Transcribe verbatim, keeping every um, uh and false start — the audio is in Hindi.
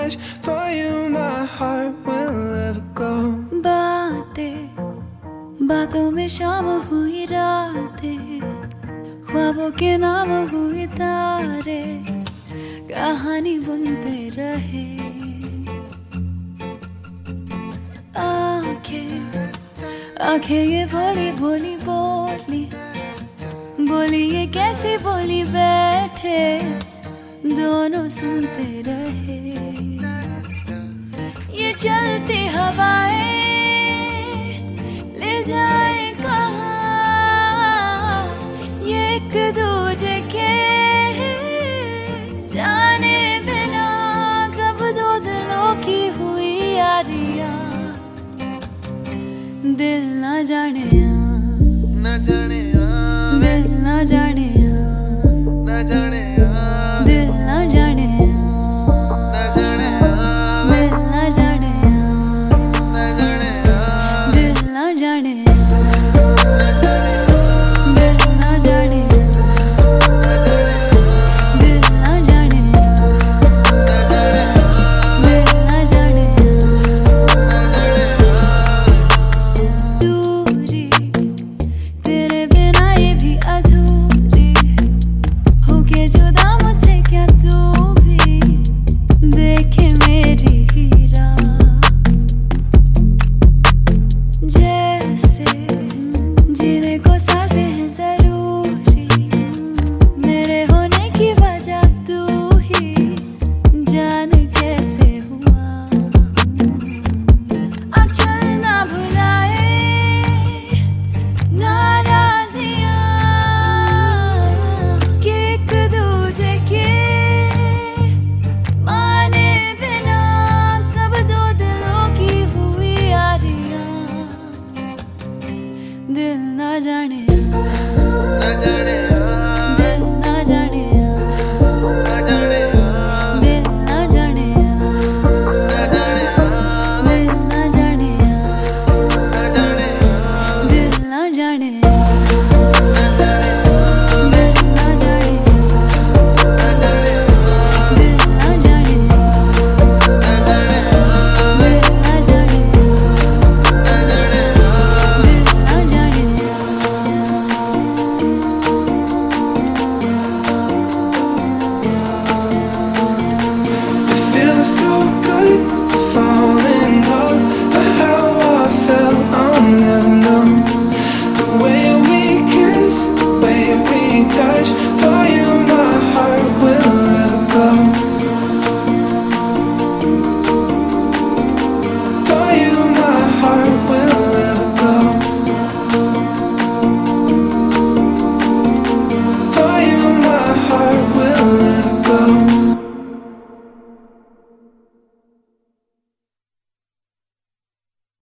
much for you, my heart will never go. बातें बातों में शाम हुई रातें, ख्वाबों के नाम हुए तारे, कहानी बुनते रहे। आंखें आंखें ये भोली भोली बोली बोली, ये कैसी बोली, बैठे दोनों सुनते रहे। ये चलती हवाएं ले जाए